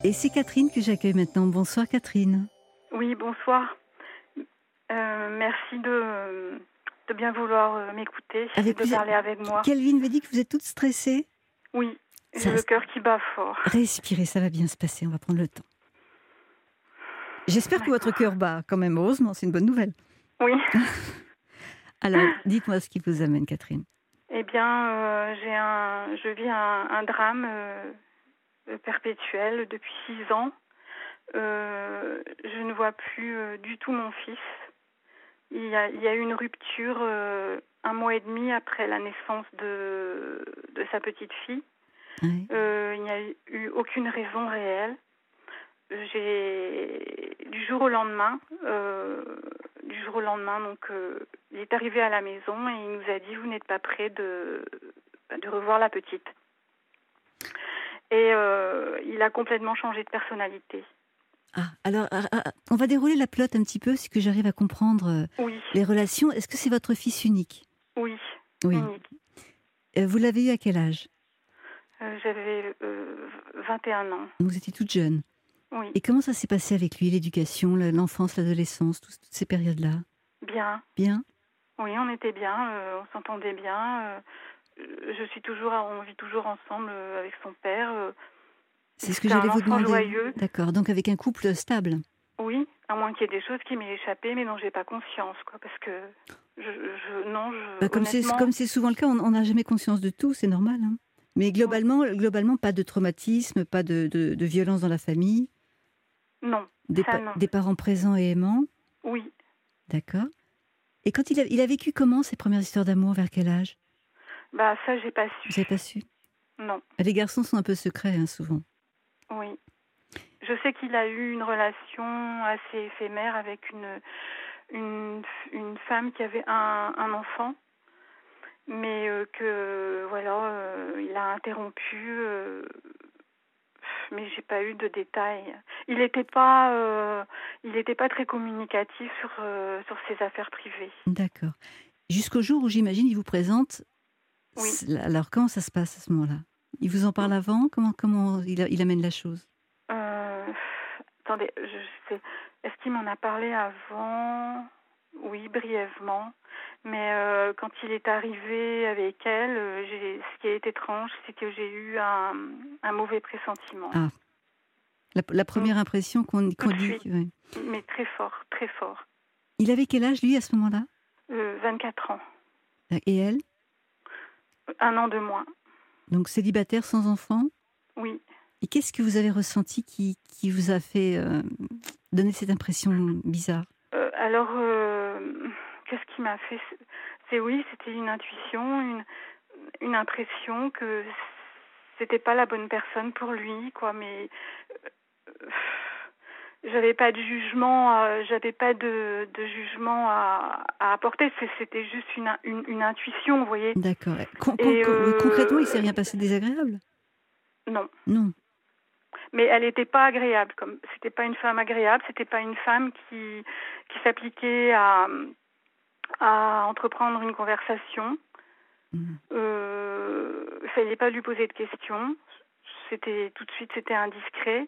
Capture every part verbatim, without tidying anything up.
Et c'est Catherine que j'accueille maintenant. Bonsoir Catherine. Oui, bonsoir. Euh, merci de, de bien vouloir euh, m'écouter et Avec de plaisir. parler avec moi. Calvin me dit que vous êtes toute stressée. Oui, j'ai Ça, le cœur qui bat fort. respirez, ça va bien se passer, on va prendre le temps. J'espère que votre D'accord. cœur bat quand même, heureusement, c'est une bonne nouvelle. Oui. Alors, dites-moi ce qui vous amène, Catherine. Eh bien, euh, j'ai un, je vis un, un drame euh, perpétuel depuis six ans. Euh, je ne vois plus euh, du tout mon fils. Il y a, il y a eu une rupture euh, un mois et demi après la naissance de, de sa petite fille. Ouais. Euh, il n'y a eu aucune raison réelle. J'ai du jour au lendemain, euh, du jour au lendemain, donc euh, il est arrivé à la maison et il nous a dit vous n'êtes pas prêt de de revoir la petite. Et euh, il a complètement changé de personnalité. Ah, alors, ah, ah, on va dérouler la pelote un petit peu, si que j'arrive à comprendre euh, Oui, les relations. Est-ce que c'est votre fils unique? oui, Oui. unique. Euh, vous l'avez eu à quel âge? Euh, j'avais euh, vingt et un ans. Vous étiez toute jeune. Oui, Et comment ça s'est passé avec lui, l'éducation, la- l'enfance, l'adolescence, tous- toutes ces périodes-là? bien. Bien? Oui, on était bien, euh, on s'entendait bien. euh, je suis toujours, on vit toujours ensemble euh, avec son père. euh, C'est ce que C'était un j'allais vous enfant demander. joyeux. D'accord, donc avec un couple stable. Oui, à moins qu'il y ait des choses qui m'aient échappé, mais dont j'ai pas conscience, quoi, parce que je, je non, je, Bah, comme c'est honnêtement, comme c'est souvent le cas, on on n'a jamais conscience de tout, c'est normal, hein. Mais oui, globalement globalement, pas de traumatisme, pas de de de violence dans la famille, non, des ça pa non, des parents présents et aimants, oui, d'accord. Et quand il a il a vécu comment ses premières histoires d'amour, vers quel âge? bah ça j'ai pas Vous avez su, pas su? non, Les garçons sont un peu secrets, hein, souvent. oui. Je sais qu'il a eu une relation assez éphémère avec une une une femme qui avait un un enfant, mais euh, que voilà, euh, il a interrompu. Euh, mais j'ai pas eu de détails. Il n'était pas, euh, il était pas très communicatif sur euh, sur ses affaires privées. D'accord. Jusqu'au jour où j'imagine il vous présente Oui. c alors comment ça se passe à ce moment-là? Il vous en parle avant? Comment comment il a il amène la chose? Euh, attendez, je sais. Est-ce qu'il m'en a parlé avant? Oui, brièvement. Mais euh, quand il est arrivé avec elle, euh, j'ai, ce qui est étrange, c'est que j'ai eu un, un mauvais pressentiment. Ah, la la Mm, première impression qu'on tout qu'on de dit, suite, ouais. mais très fort, très fort. Il avait quel âge lui à ce moment-là? Euh, vingt-quatre ans, Et elle? un an de moins. Donc célibataire, sans enfant? Oui. Et qu'est-ce que vous avez ressenti qui qui vous a fait, heu, donner cette impression bizarre? Euh, alors, euh, qu'est-ce qui m'a fait? C'est c'est- oui, c'était une intuition, une, une impression que c'était pas la bonne personne pour lui, quoi. Mais euh, j'avais pas de jugement, euh, j'avais pas de, de jugement à, à apporter. C'est- C'était juste une, une, une intuition, vous voyez. D'accord. Con con Et con oui, concrètement, il s'est euh, rien passé de désagréable? non. Non. Mais elle n'était pas agréable. Comme c'était pas une femme agréable, c'était pas une femme qui qui s'appliquait à à entreprendre une conversation. Mmh. Euh, il fallait pas lui poser de questions. C'était tout de suite, c'était indiscret.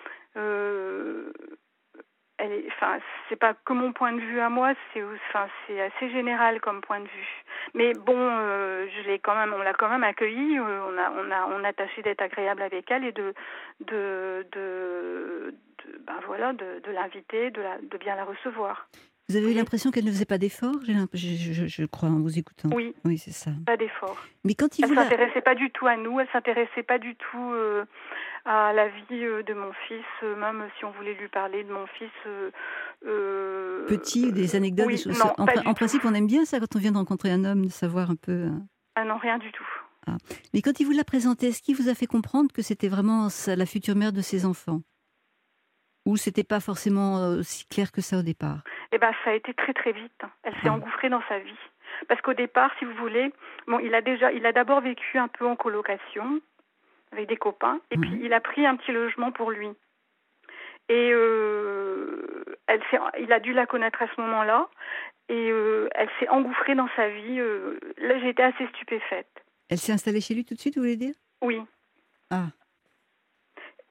Euh, elle est, enfin, c'est pas que mon point de vue à moi, c'est, enfin, c'est assez général comme point de vue. Mais bon, euh, je l'ai quand même, on l'a quand même accueillie. Euh, on a, on a, on a tâché d'être agréable avec elle et de, de, de, de ben voilà, de, de l'inviter, de la, de bien la recevoir. Vous avez Vous eu voyez? l'impression qu'elle ne faisait pas d'efforts? J'ai l'imp je je je je crois en vous écoutant. Oui, Oui, c'est ça. pas d'effort. Mais quand il Elle vous l'a s'intéressait pas du tout à nous, elle s'intéressait pas du tout euh, à la vie euh, de mon fils, euh, même si on voulait lui parler de mon fils. Euh, euh, petit, des anecdotes, des oui, choses non, en pas prin en du tout. principe, on aime bien ça quand on vient de rencontrer un homme, de savoir un peu, heu Ah non, rien du tout. ah. Mais quand il vous l'a présenté, est-ce qu'il vous a fait comprendre que c'était vraiment sa la future mère de ses enfants? Ou c'était pas forcément, heu, aussi clair que ça au départ? Eh ben, ça a été très très vite. Elle s'est Ah. engouffrée dans sa vie. Parce qu'au départ, si vous voulez, bon, il a déjà, il a d'abord vécu un peu en colocation avec des copains, et puis Ouais. il a pris un petit logement pour lui. Et euh, elle s'est, il a dû la connaître à ce moment-là. Et euh, elle s'est engouffrée dans sa vie. Euh, là, j'étais assez stupéfaite. Elle s'est installée chez lui tout de suite, vous voulez dire? Oui. Ah.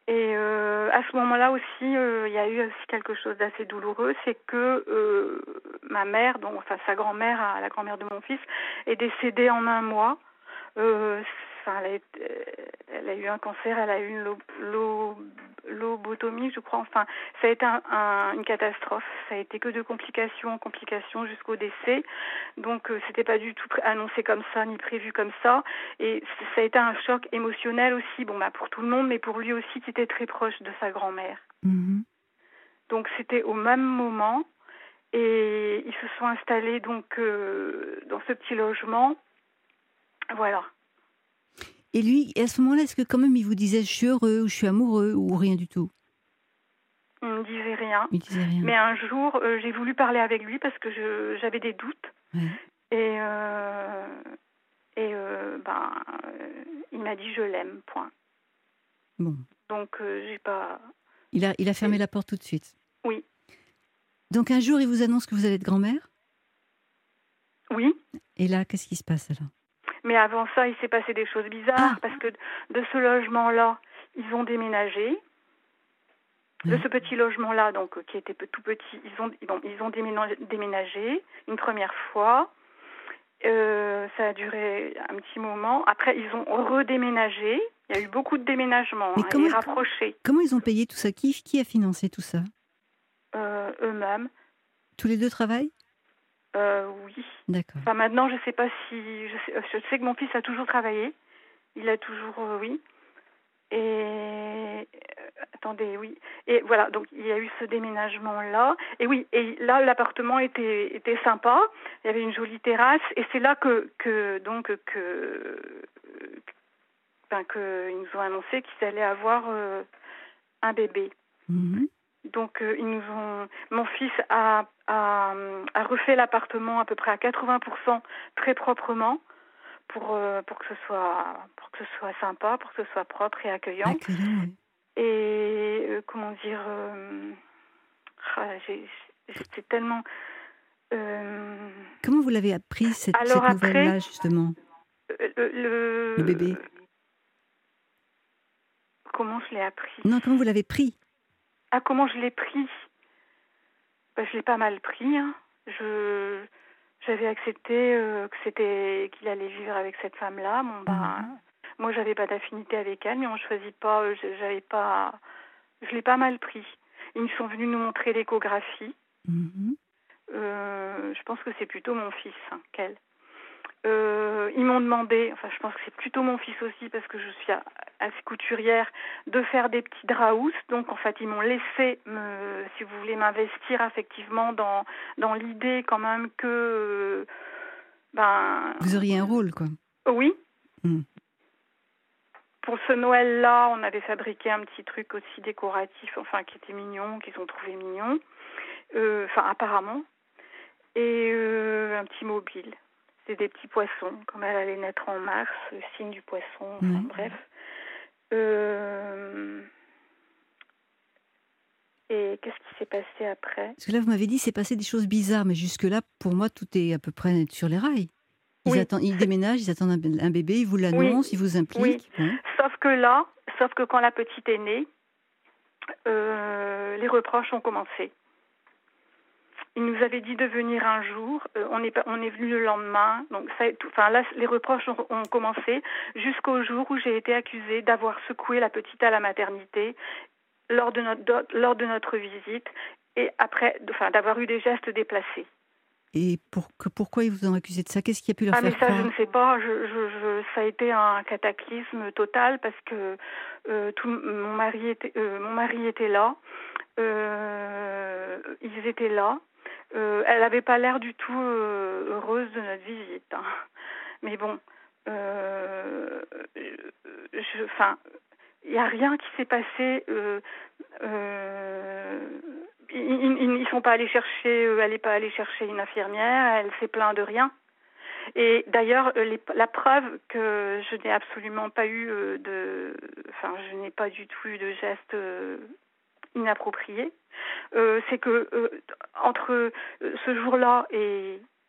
Et euh, à ce moment-là aussi, euh, il y a eu aussi quelque chose d'assez douloureux, c'est que euh, ma mère, donc, enfin sa grand-mère, la grand-mère de mon fils, est décédée en un mois. Euh, enfin, elle, a été- elle a eu un cancer, elle a eu une lo- lo- lobotomie, je crois. Enfin, ça a été un, un- une catastrophe. Ça a été que de complications, complications jusqu'au décès. Donc, euh, c'était pas du tout pré- annoncé comme ça, ni prévu comme ça. Et c- ça a été un choc émotionnel aussi, bon, bah, pour tout le monde, mais pour lui aussi, qui était très proche de sa grand-mère. Mhm. Donc, c'était au même moment. Et ils se sont installés donc euh, dans ce petit logement. Voilà. Et lui, à ce moment-là, est-ce que quand même il vous disait je suis heureux ou je suis amoureux ou rien du tout? Il ne me disait rien. Il disait rien. Mais un jour, euh, j'ai voulu parler avec lui parce que je, j'avais des doutes. Ouais. Et, euh, et euh, ben, euh, il m'a dit je l'aime, point. Bon. Donc, euh, j'ai pas. Il a, il a fermé Et- la porte tout de suite. Oui. Donc un jour, il vous annonce que vous allez être grand-mère. Oui. Et là, qu'est-ce qui se passe alors? Mais avant ça, il s'est passé des choses bizarres Ah, parce que de ce logement-là, ils ont déménagé. De ouais. ce petit logement-là, donc euh, qui était pe- tout petit, ils ont, bon, ils ont déménagé, déménagé une première fois. Euh, ça a duré un petit moment. Après, ils ont redéménagé. Il y a eu beaucoup de déménagements Mais hein, comment, et rapprochés comment ils ont payé tout ça? Qui, qui a financé tout ça? euh, eux-mêmes. Tous les deux travaillent? Euh, oui. D'accord. Enfin, maintenant, je sais pas si. Je sais, je sais que mon fils a toujours travaillé. Il a toujours. Euh, oui. Et. euh, attendez, oui. Et voilà, donc il y a eu ce déménagement-là. Et oui, et là, l'appartement était, était sympa. Il y avait une jolie terrasse. Et c'est là que, que donc, que. Enfin, qu'ils nous ont annoncé qu'ils allaient avoir euh, un bébé. Mhm. Donc, euh, ils nous ont. Mon fils a, a, a refait l'appartement à peu près à quatre-vingts pour cent très proprement pour euh, pour que ce soit pour que ce soit sympa, pour que ce soit propre et accueillant. Accueillant, oui. Et euh, comment dire, euh, ah, j'ai, j'ai- c'est tellement. euh, Comment vous l'avez appris, cette, Alors cette après, nouvelle-là, justement? euh, le, Le le- bébé? comment je l'ai appris? Non, comment vous l'avez pris? Ah, comment je l'ai pris? Ben, je l'ai pas mal pris. Hein. Je j'avais accepté euh, que c'était qu'il allait vivre avec cette femme-là. Bon ben, Mhm. moi j'avais pas d'affinité avec elle, mais on choisit pas. euh, J'avais pas. Je l'ai pas mal pris. Ils sont venus nous montrer l'échographie. Mhm. Euh, je pense que c'est plutôt mon fils hein, qu'elle. Euh, ils m'ont demandé, enfin je pense que c'est plutôt mon fils aussi parce que je suis a- assez couturière, de faire des petits draps housses. Donc en fait ils m'ont laissé, me, si vous voulez, m'investir effectivement dans dans l'idée quand même que euh, ben Vous auriez un rôle, quoi. oui. Mhm. Pour ce Noël-là, on avait fabriqué un petit truc aussi décoratif, enfin qui était mignon, qu'ils ont trouvé mignon, euh, enfin apparemment, et euh, un petit mobile. C'est des petits poissons, comme elle allait naître en mars, le signe du poisson, enfin Ouais. bref. Euh... Et qu'est-ce qui s'est passé après? Parce que là, vous m'avez dit, c'est passé des choses bizarres, mais jusque-là, pour moi, tout est à peu près sur les rails. Ils, Oui, attendent, ils c'est- déménagent, ils attendent un, un bébé, ils vous oui, l'annoncent, ils vous oui. impliquent. Bon. Sauf que là, sauf que quand la petite est née, euh, les reproches ont commencé. Il nous avait dit de venir un jour. Euh, on est pas- on est venu le lendemain. Donc ça, tout, enfin là, les reproches ont, ont commencé jusqu'au jour où j'ai été accusée d'avoir secoué la petite à la maternité lors de notre do- lors de notre visite et après, enfin d'avoir eu des gestes déplacés. Et pour, que, pourquoi ils vous ont accusé de ça? Qu'est-ce qui a pu leur Ah mais faire ça je croire? ne sais pas. Je, je, je, ça a été un cataclysme total parce que euh, tout, mon mari était euh, mon mari était là. Euh, ils étaient là. Euh, elle n'avait pas l'air du tout euh, heureuse de notre visite. Hein. Mais bon, euh, je, enfin, il n'y a rien qui s'est passé. Euh, euh, ils ne sont pas allés chercher, euh, elle n'est pas allée chercher une infirmière. Elle s'est plainte de rien. Et d'ailleurs, les, la preuve que je n'ai absolument pas eu euh, de, enfin, je n'ai pas du tout eu de geste euh, inapproprié. Euh, c'est que euh, entre euh, ce jour-là et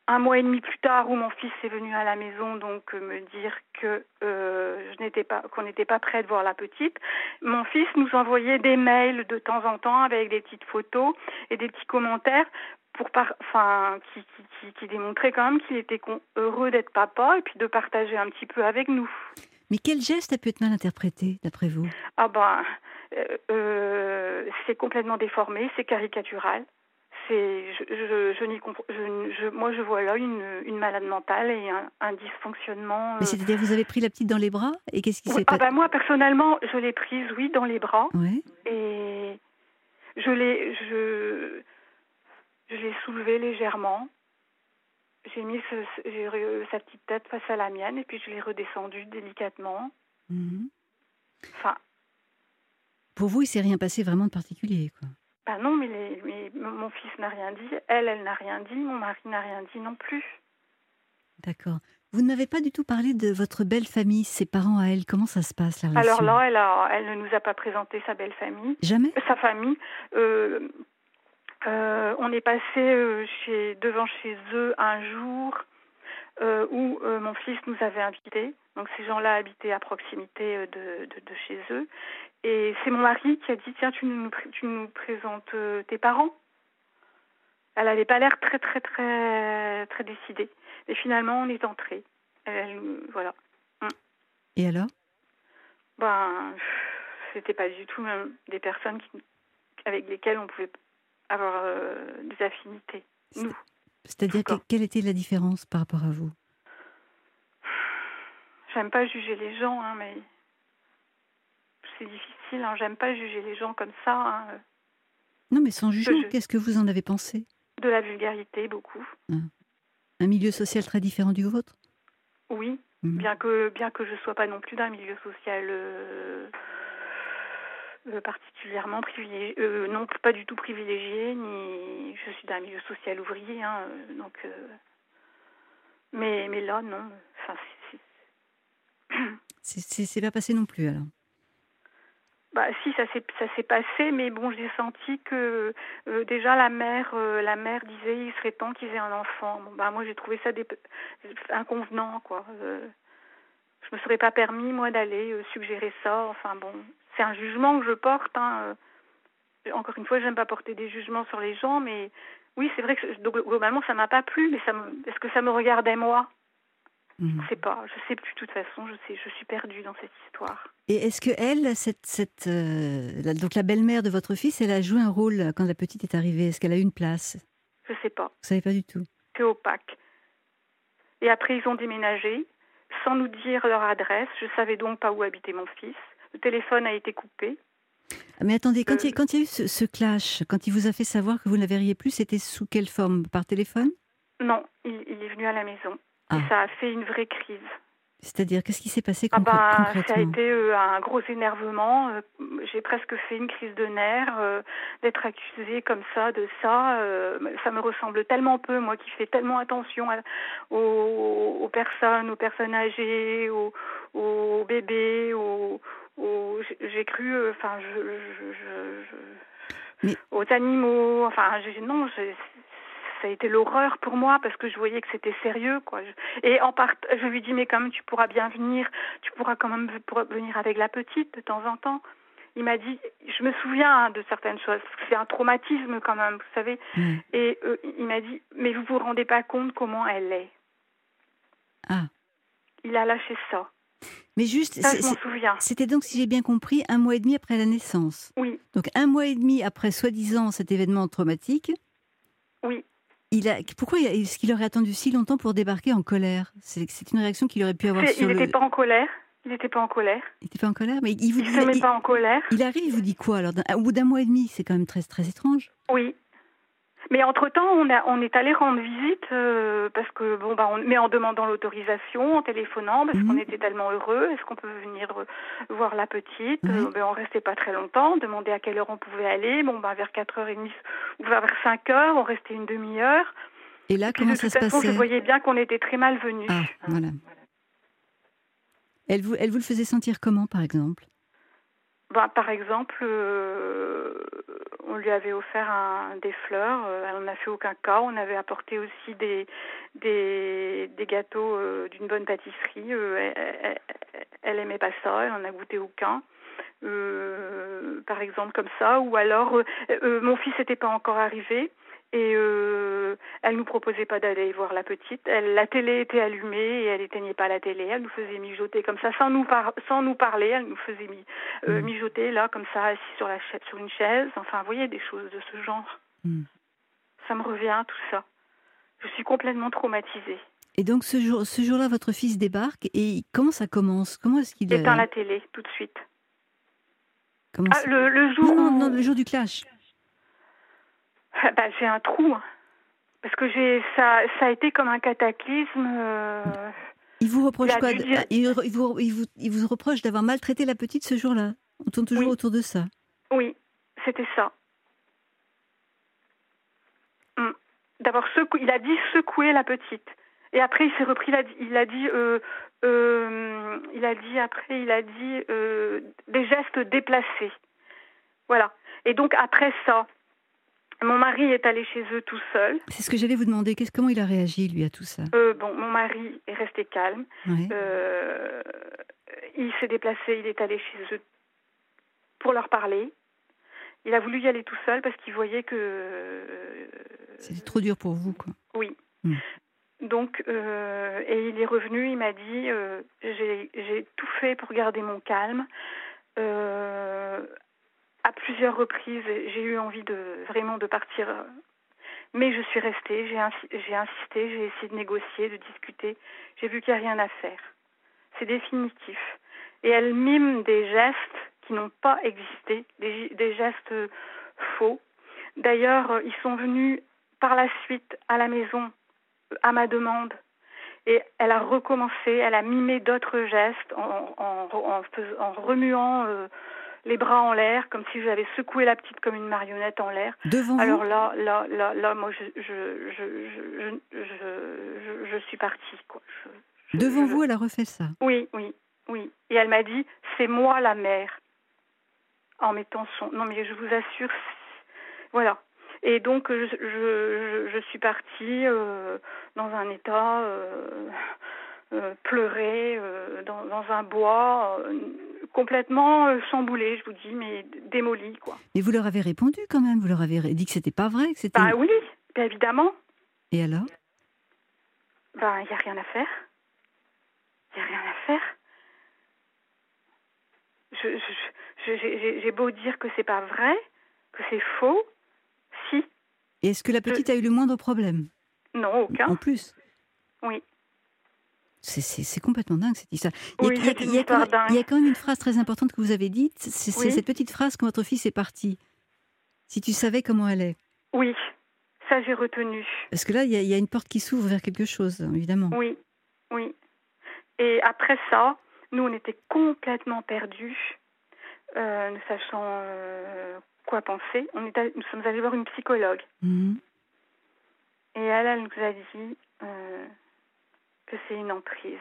un mois et demi plus tard, où mon fils est venu à la maison, donc euh, me dire que euh, je n'étais pas, qu'on n'était pas prêt de voir la petite, mon fils nous envoyait des mails de temps en temps avec des petites photos et des petits commentaires pour par, enfin, qui, qui, qui, qui démontraient quand même qu'il était con, heureux d'être papa et puis de partager un petit peu avec nous. Mais quel geste a pu être mal interprété, d'après vous? Ah ben, euh, euh, c'est complètement déformé, c'est caricatural. C'est, je, je, je n'y compre- je, je, moi, je vois là une, une malade mentale et un, un dysfonctionnement. Mais euh. c'est-à-dire, vous avez pris la petite dans les bras et qu'est-ce qui Oui, s'est ah passé? ben moi, personnellement, je l'ai prise, oui, dans les bras Ouais. et je l'ai, je, je l'ai soulevée légèrement. J'ai mis ce, ce- j'ai re- sa petite tête face à la mienne et puis je l'ai redescendue délicatement. Mhm. Enfin, Pour vous, il s'est rien passé vraiment de particulier, quoi. ben non, mais, les, mais mon fils n'a rien dit, elle, elle n'a rien dit, mon mari n'a rien dit non plus. D'accord. Vous ne m'avez pas du tout parlé de votre belle famille, ses parents à elle. Comment ça se passe, la Alors relation? là, elle, a, elle ne nous a pas présenté sa belle famille, Jamais? euh, sa famille. Euh, euh, on est passé euh, chez, devant chez eux un jour euh, où euh, mon fils nous avait invités. Donc ces gens-là habitaient à proximité euh, de, de, de chez eux. Et c'est mon mari qui a dit, tiens, tu nous, pré- tu nous présentes euh, tes parents. Elle n'avait pas l'air très, très, très, très décidée. Mais finalement, on est entrés. Elle, elle- voilà. Mm. Et alors? Ben, pff, c'était pas du tout même des personnes qui, avec lesquelles on pouvait avoir euh, des affinités. C'est- Nous, en tout C'est-à-dire, que- cas. quelle était la différence par rapport à vous? J'aime pas juger les gens, hein, mais c'est difficile. Hein. J'aime pas juger les gens comme ça. Hein. Non, mais sans Que jugement, je- qu'est-ce que vous en avez pensé? De la vulgarité, beaucoup. Hein. Un milieu social très différent du vôtre? Oui, Mhm. bien que bien que je sois pas non plus d'un milieu social euh, euh, particulièrement privilégié, euh, non pas du tout privilégié, ni je suis d'un milieu social ouvrier, hein, euh, donc euh, mais mais là non, enfin c'est, c'est... C'est c'est- c'est pas passé non plus, alors? Bah si ça s'est ça s'est passé, mais bon j'ai senti que euh, déjà la mère euh, la mère disait il serait temps qu'ils aient un enfant. Bon bah moi j'ai trouvé ça dé- inconvenant quoi. Euh, je me serais pas permis moi d'aller euh, suggérer ça. Enfin bon, c'est un jugement que je porte. Hein. Euh, encore une fois, j'aime pas porter des jugements sur les gens, mais oui c'est vrai que je- donc, globalement ça m'a pas plu, mais ça me, est-ce que ça me regardait moi? Mhm. Je sais pas, je sais plus de toute façon. Je sais, je suis perdue dans cette histoire. Et est-ce que elle, cette, cette, euh, la- donc la belle-mère de votre fils, elle a joué un rôle euh, quand la petite est arrivée? Est-ce qu'elle a eu une place? Je sais pas, Vous savez pas du tout? c'est opaque. Et après, ils ont déménagé, sans nous dire leur adresse. Je savais donc pas où habitait mon fils. Le téléphone a été coupé. Ah, mais attendez, quand Euh, il y, a- quand il y a eu ce, ce clash, quand il vous a fait savoir que vous ne la verriez plus, c'était sous quelle forme? Par téléphone? non, il, il est venu à la maison. Ah. Et ça a fait une vraie crise. C'est-à-dire, qu'est-ce qui s'est passé Ah concrè- ben, ça a concrètement? été euh, un gros énervement. Euh, j'ai presque fait une crise de nerfs. Euh, d'être accusée comme ça de ça, euh, ça me ressemble tellement peu, moi qui fais tellement attention à, aux, aux personnes, aux personnes âgées, aux, aux bébés, aux, aux j'ai, j'ai cru, euh, enfin, je, je, je, je Mais- aux animaux. Enfin, j'ai, non, j'ai, ça a été l'horreur pour moi parce que je voyais que c'était sérieux, quoi. Et en part, je lui dis mais quand même tu pourras bien venir, tu pourras quand même venir avec la petite de temps en temps. Il m'a dit, je me souviens hein, de certaines choses, c'est un traumatisme quand même, vous savez. Ouais. Et euh, il m'a dit, mais vous vous rendez pas compte comment elle est. Ah. Il a lâché ça. Mais juste, Ça, c'est- je m'en c'est- souviens. c'était donc, si j'ai bien compris, un mois et demi après la naissance. Oui, Donc un mois et demi après, soi-disant, cet événement traumatique, oui. il a, pourquoi il a- est-ce qu'il aurait attendu si longtemps pour débarquer en colère? C'est c'est une réaction qu'il aurait pu avoir C'est, sur il le... n'était pas en colère. Il n'était pas en colère. Il n'était pas en colère, mais il vous Il dit... ne se met il, pas en colère. il arrive, il vous dit quoi alors? D'un- Au bout d'un mois et demi, c'est quand même très, très étrange. Oui. Mais entre-temps, on, a, on est allé rendre visite euh, parce que bon bah on, mais en demandant l'autorisation, en téléphonant parce Mhm. qu'on était tellement heureux. Est-ce qu'on peut venir euh, voir la petite? Ouais. euh, ben, On restait pas très longtemps. Demander à quelle heure on pouvait aller. Bon bah vers quatre heures trente ou vers cinq heures, on restait une demi-heure. Et là, Et puis comment de ça toute se façon, passait? je voyais bien qu'on était très malvenus. Ah, voilà. Elle vous, elle vous le faisait sentir comment, par exemple? Ben, par exemple, euh, on lui avait offert un, des fleurs. Euh, elle n'en a fait aucun cas. On avait apporté aussi des, des, des gâteaux euh, d'une bonne pâtisserie. Euh, elle, elle, elle aimait pas ça. Elle en a goûté aucun. Euh, par exemple comme ça. Ou alors, euh, euh, mon fils n'était pas encore arrivé. Et euh, elle nous proposait pas d'aller voir la petite. Elle, la télé était allumée et elle éteignait pas la télé. Elle nous faisait mijoter comme ça, sans nous, par, sans nous parler. Elle nous faisait mi, euh, Mm. mijoter là, comme ça, assis sur, la cha- sur une chaise. Enfin, vous voyez, des choses de ce genre. Mm. Ça me revient, tout ça. Je suis complètement traumatisée. Et donc ce jour, ce jour-là, votre fils débarque et comment ça commence? Comment est-ce qu'il Éteins euh, la télé, tout de suite. comment Ah, ça- le, le jour Non, non, où... non, le jour du clash. Ah, bah, j'ai un trou. Hein. Parce que j'ai ça, ça a été comme un cataclysme. Euh... Il vous reproche Il a quoi? dû dire- il, il vous, il, vous, il vous reproche d'avoir maltraité la petite ce jour-là. On tourne toujours Oui. autour de ça. Oui, c'était ça. Mm. D'abord, secou... il a dit secouer la petite. Et après, il s'est repris, il a dit, il a dit, euh, euh, il a dit après, il a dit euh, des gestes déplacés. Voilà. Et donc, après ça, mon mari est allé chez eux tout seul. C'est ce que j'allais vous demander. Qu'est-ce, comment il a réagi, lui, à tout ça? Euh, bon, mon mari est resté calme. Ouais. Euh, il s'est déplacé, il est allé chez eux pour leur parler. Il a voulu y aller tout seul parce qu'il voyait que... C'était trop dur pour vous, quoi. Oui. Mm. Donc, euh, et il est revenu, il m'a dit, euh, j'ai, j'ai tout fait pour garder mon calme. Euh, à plusieurs reprises, j'ai eu envie de vraiment de partir, mais je suis restée, j'ai, insi- j'ai insisté, j'ai essayé de négocier, de discuter. J'ai vu qu'il n'y a rien à faire. C'est définitif. Et elle mime des gestes qui n'ont pas existé, des, des gestes faux. D'ailleurs, ils sont venus par la suite à la maison à ma demande. Et elle a recommencé, elle a mimé d'autres gestes en, en, en, fais- en remuant euh, les bras en l'air, comme si j'avais secoué la petite comme une marionnette en l'air. Devant Alors vous? là, là, là, là, moi, je, je, je, je, je, je, je suis partie, quoi. Je, je, Devant je... vous, elle a refait ça? Oui, oui, oui. Et elle m'a dit, c'est moi la mère, en mettant son... Non, mais je vous assure, voilà. Et donc, je, je, je, je suis partie euh, dans un état euh, euh, pleuré, euh, dans, dans un bois, euh, complètement euh, chamboulé, je vous dis, mais démoli, quoi. Mais vous leur avez répondu quand même? Vous leur avez dit que c'était pas vrai, que c'était... Bah oui, bien évidemment. Et alors? Ben, il n'y a rien à faire. Il n'y a rien à faire. Je, je, je, j'ai, j'ai beau dire que c'est pas vrai, que c'est faux, si. Et est-ce que la petite je... a eu le moindre problème? Non, aucun. En plus? Oui. C'est, c'est, c'est complètement dingue cette histoire. Il y a, Oui, il y a- c'est une il y a quand histoire même, dingue. il y a quand même une phrase très importante que vous avez dite, c'est, c'est Oui. cette petite phrase quand votre fils est parti. Si tu savais comment elle est. Oui, ça j'ai retenu. Parce que là, il y a, il y a une porte qui s'ouvre vers quelque chose, évidemment. Oui, oui. Et après ça, nous on était complètement perdus, euh, ne sachant euh, quoi penser. On est allé- nous sommes allés voir une psychologue. Mhm. Et elle, elle nous a dit euh, que c'est une emprise.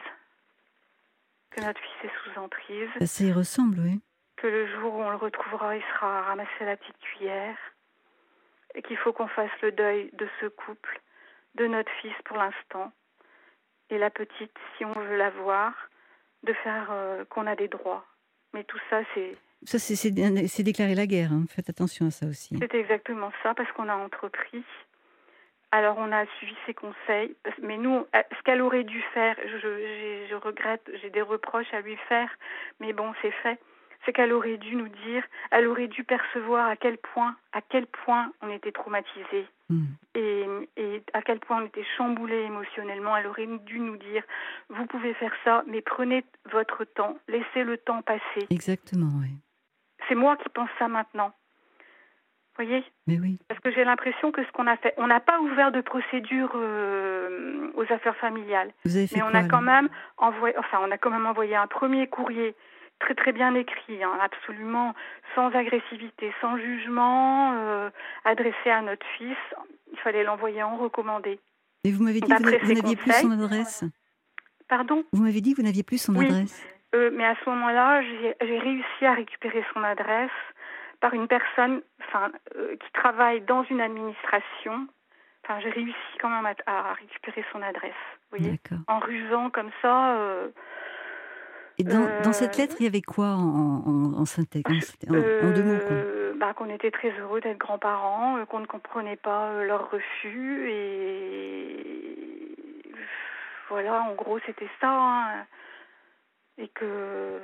Que notre fils est sous emprise. Ça, ça y ressemble, oui. Que le jour où on le retrouvera, il sera ramassé à la petite cuillère. Et qu'il faut qu'on fasse le deuil de ce couple, de notre fils pour l'instant. Et la petite, si on veut la voir, de faire euh, qu'on a des droits. Mais tout ça, c'est... Ça, c'est, c'est, c'est déclarer la guerre. Hein. Faites attention à ça aussi. C'est exactement ça, parce qu'on a entrepris. Alors, on a suivi ses conseils. Mais nous, ce qu'elle aurait dû faire, je, je, je regrette, j'ai des reproches à lui faire, mais bon, c'est fait. C'est qu'elle aurait dû nous dire, elle aurait dû percevoir à quel point, à quel point on était traumatisés Mmh. et, et à quel point on était chamboulés émotionnellement. Elle aurait dû nous dire, vous pouvez faire ça, mais prenez votre temps, laissez le temps passer. Exactement, oui. C'est moi qui pense ça maintenant. Vous voyez ? Mais oui. Parce que j'ai l'impression que ce qu'on a fait, on n'a pas ouvert de procédure euh, aux affaires familiales. Vous avez fait mais quoi, on a là quand même envoyé, enfin, on a quand même envoyé un premier courrier très très bien écrit, hein, absolument sans agressivité, sans jugement, euh, adressé à notre fils. Il fallait l'envoyer en recommandé. Mais vous m'avez dit que vous, n'a- vous n'aviez plus son adresse. Pardon ? Vous m'avez dit que vous n'aviez plus son oui. adresse. Euh, mais à ce moment-là, j'ai, j'ai réussi à récupérer son adresse par une personne enfin, euh, qui travaille dans une administration. Enfin, j'ai réussi quand même à, à récupérer son adresse, vous voyez, D'accord. en rusant comme ça. Euh, Et dans, euh, dans cette lettre, il y avait quoi en, en, en synthèse, en, en, en deux mots quoi. euh, bah, qu'on était très heureux d'être grands-parents, euh, qu'on ne comprenait pas euh, leur refus et voilà, en gros c'était ça, hein. Et que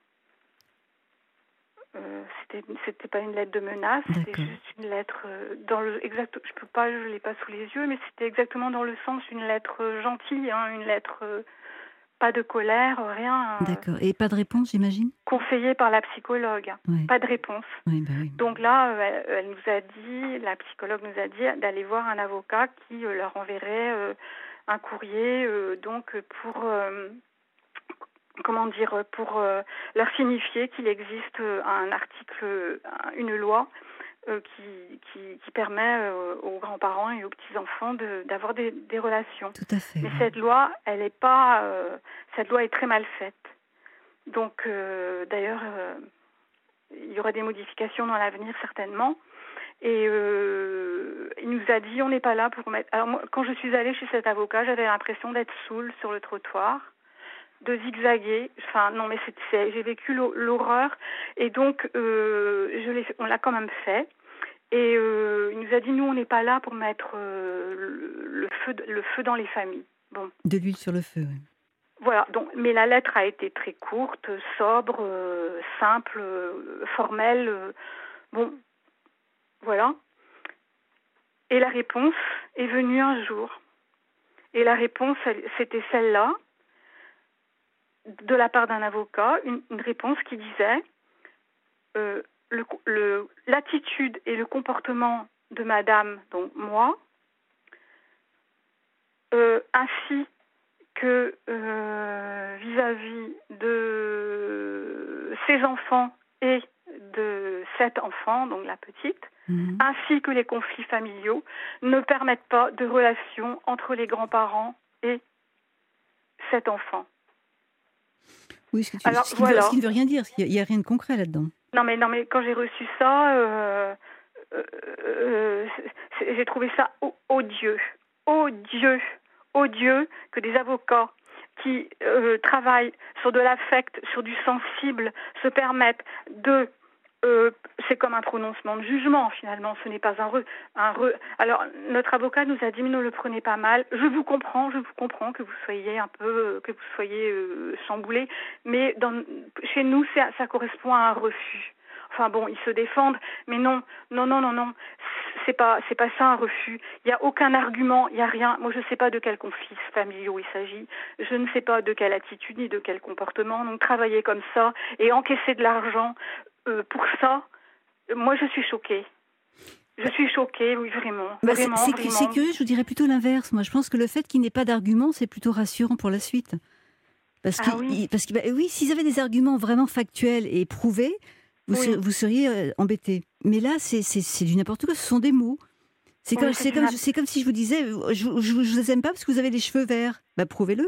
euh, c'était c'était pas une lettre de menace, c'était D'accord. juste une lettre euh, dans le exact, je peux pas, je l'ai pas sous les yeux, mais c'était exactement dans le sens une lettre euh, gentille, hein, une lettre euh, pas de colère, rien. Euh, D'accord. Et pas de réponse, j'imagine? Conseillée par la psychologue, Ouais. pas de réponse. Oui, bah oui. Donc là, euh, elle, elle nous a dit, la psychologue nous a dit d'aller voir un avocat qui euh, leur enverrait euh, un courrier, euh, donc pour euh, comment dire, pour euh, leur signifier qu'il existe euh, un article, une loi euh, qui, qui, qui permet euh, aux grands-parents et aux petits-enfants de, d'avoir des, des relations. Tout à fait. Mais Oui. cette loi, elle est pas, euh, cette loi est très mal faite. Donc, euh, d'ailleurs, euh, il y aura des modifications dans l'avenir certainement. Et euh, il nous a dit, on n'est pas là pour mettre... Alors moi, quand je suis allée chez cet avocat, j'avais l'impression d'être saoule sur le trottoir, de zigzaguer. Enfin, non, mais c'est, c'est, j'ai vécu l'horreur. Et donc, euh, je l'ai, on l'a quand même fait. Et euh, il nous a dit, nous, on n'est pas là pour mettre euh, le, le, feu, le feu dans les familles. Bon. De l'huile sur le feu, oui. Voilà, donc, mais la lettre a été très courte, sobre, euh, simple, euh, formelle. Euh, bon, voilà. Et la réponse est venue un jour. Et la réponse, elle, c'était celle-là, de la part d'un avocat, une, une réponse qui disait euh, le, le, l'attitude et le comportement de madame, donc moi, euh, ainsi que euh, vis-à-vis de ses enfants et de cet enfant, donc la petite, mmh. ainsi que les conflits familiaux, ne permettent pas de relation entre les grands-parents et cet enfant. Oui, ce, que tu, Alors, ce, qui, voilà. veut, ce qui ne veut rien dire, il n'y a, a rien de concret là-dedans. Non mais, non, mais quand j'ai reçu ça, euh, euh, euh, j'ai trouvé ça odieux, odieux. odieux que des avocats qui euh, travaillent sur de l'affect, sur du sensible, se permettent de... Euh, c'est comme un prononcement de jugement, finalement, ce n'est pas un re, un re... Alors, notre avocat nous a dit, mais ne le prenez pas mal, je vous comprends, je vous comprends que vous soyez un peu, que vous soyez euh, chamboulé, mais dans, chez nous, ça, ça correspond à un refus. Enfin bon, ils se défendent, mais non, non, non, non, non, c'est pas, c'est pas ça un refus. Il n'y a aucun argument, il n'y a rien. Moi, je ne sais pas de quels conflits familiaux il s'agit. Je ne sais pas de quelle attitude ni de quel comportement. Donc, travailler comme ça et encaisser de l'argent euh, pour ça, moi, je suis choquée. Je suis choquée, oui, vraiment. Bah, vraiment, c'est, vraiment. c'est curieux, je vous dirais plutôt l'inverse. Moi, je pense que le fait qu'il n'ait pas d'argument, c'est plutôt rassurant pour la suite. Parce que, ah, oui, parce que bah, oui, s'ils avaient des arguments vraiment factuels et prouvés, Vous, oui. ser, vous seriez euh, embêté. Mais là, c'est, c'est, c'est du n'importe quoi. Ce sont des mots. C'est, oui, comme, c'est, c'est, comme, c'est comme si je vous disais, je ne vous aime pas parce que vous avez les cheveux verts. Bah, prouvez-le.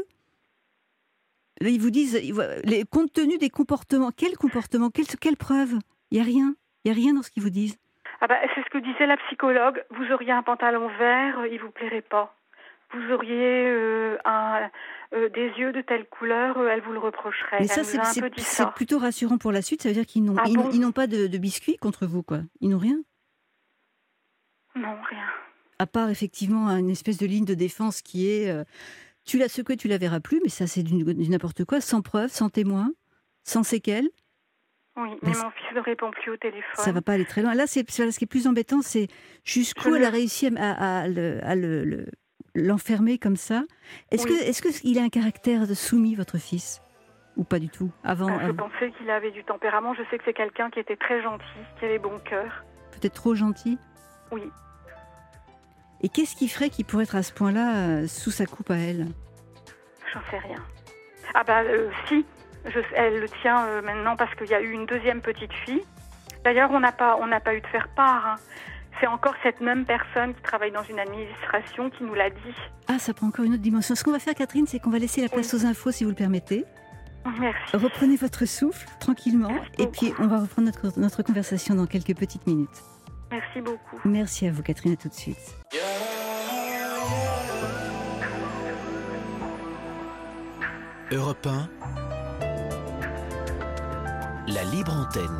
Là, ils vous disent, les, compte tenu des comportements, quel comportement, quelle, quelle preuve? Il n'y a rien. Il n'y a rien dans ce qu'ils vous disent. Ah bah, c'est ce que disait la psychologue. Vous auriez un pantalon vert, il ne vous plairait pas. Vous auriez euh, un, euh, des yeux de telle couleur, euh, elle vous le reprocherait. Mais ça, c'est, c'est, c'est plutôt rassurant pour la suite. Ça veut dire qu'ils n'ont, ah ils, bon ils n'ont pas de, de biscuits contre vous, quoi. Ils n'ont rien. Non, rien. À part effectivement une espèce de ligne de défense qui est euh, tu l'as secoué, tu la verras plus. Mais ça, c'est du, du n'importe quoi, sans preuve, sans témoin, sans séquelles. Oui, mais ben, mon fils ne répond plus au téléphone. Ça va pas aller très loin. Là, c'est, c'est ce qui est plus embêtant, c'est jusqu'où Je elle le... a réussi à, à, à, le, à le, le l'enfermer comme ça. Est-ce oui. que, est-ce que il a un caractère soumis, votre fils, ou pas du tout? Avant, Je avant... pensais qu'il avait du tempérament. Je sais que c'est quelqu'un qui était très gentil, qui avait bon cœur. Peut-être trop gentil. Oui. Et qu'est-ce qui ferait qu'il pourrait être à ce point-là euh, sous sa coupe à elle? J'en sais rien. Ah bah euh, si, je, elle le tient euh, maintenant parce qu'il y a eu une deuxième petite fille. D'ailleurs, on n'a pas, on n'a pas eu de faire part. Hein. C'est encore cette même personne qui travaille dans une administration qui nous l'a dit. Ah, ça prend encore une autre dimension. Ce qu'on va faire, Catherine, c'est qu'on va laisser la place oui. aux infos, si vous le permettez. Merci. Reprenez votre souffle tranquillement et puis on va reprendre notre, notre conversation dans quelques petites minutes. Merci beaucoup. Merci à vous Catherine, à tout de suite. Europe un, la libre antenne.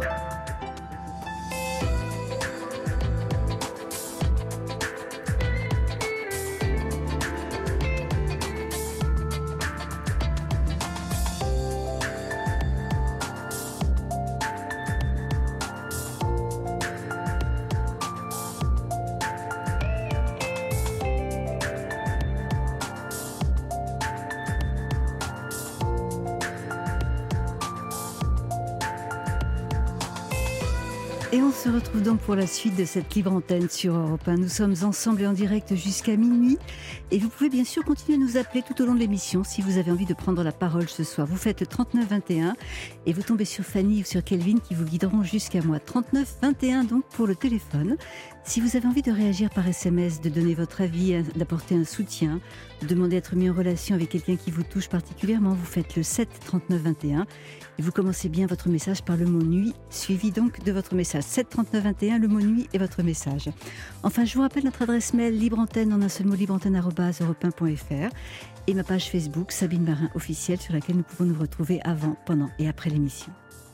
Et on se retrouve donc pour la suite de cette libre antenne sur Europe un. Nous sommes ensemble et en direct jusqu'à minuit. Et vous pouvez bien sûr continuer à nous appeler tout au long de l'émission si vous avez envie de prendre la parole ce soir. Vous faites le trente-neuf vingt et un et vous tombez sur Fanny ou sur Kelvin qui vous guideront jusqu'à moi. trente-neuf vingt et un donc pour le téléphone. Si vous avez envie de réagir par S M S, de donner votre avis, d'apporter un soutien, de demander à être mis en relation avec quelqu'un qui vous touche particulièrement, vous faites le sept trente-neuf vingt et un et vous commencez bien votre message par le mot nuit, suivi donc de votre message. sept trente-neuf vingt et un, le mot nuit et votre message. Enfin, je vous rappelle notre adresse mail libreantenne en un seul mot, libreantenne arobase europe un point f r et ma page Facebook Sabine Marin officielle sur laquelle nous pouvons nous retrouver avant, pendant et après l'émission.